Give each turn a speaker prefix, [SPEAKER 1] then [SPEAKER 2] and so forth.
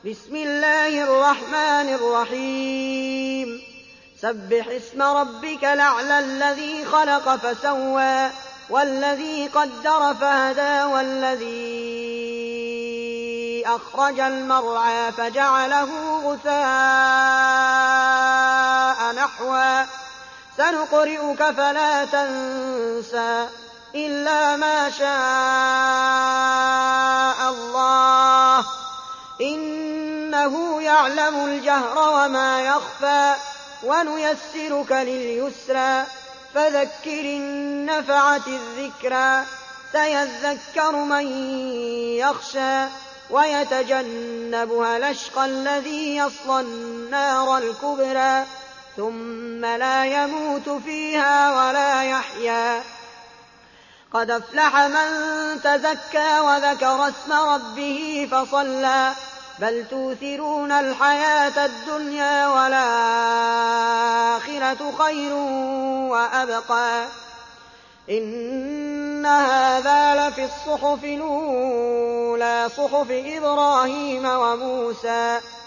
[SPEAKER 1] بسم الله الرحمن الرحيم سبح اسم ربك الأعلى الذي خلق فسوى والذي قدر فهدى والذي أخرج المرعى فجعله غثاء نحوا سنقرئك فلا تنسى إلا ما شاء الله إنه يعلم الجهر وما يخفى ونيسرك لليسرى فذكر إن نفعت الذكرى سيذكر من يخشى ويتجنبها الأشقى الذي يصلى النار الكبرى ثم لا يموت فيها ولا يحيا قد أفلح من تزكى وذكر اسم ربه فصلى بل توثرون الحياة الدنيا والآخرة خير وأبقى إن هذا لفي الصحف الأولى صحف إبراهيم وموسى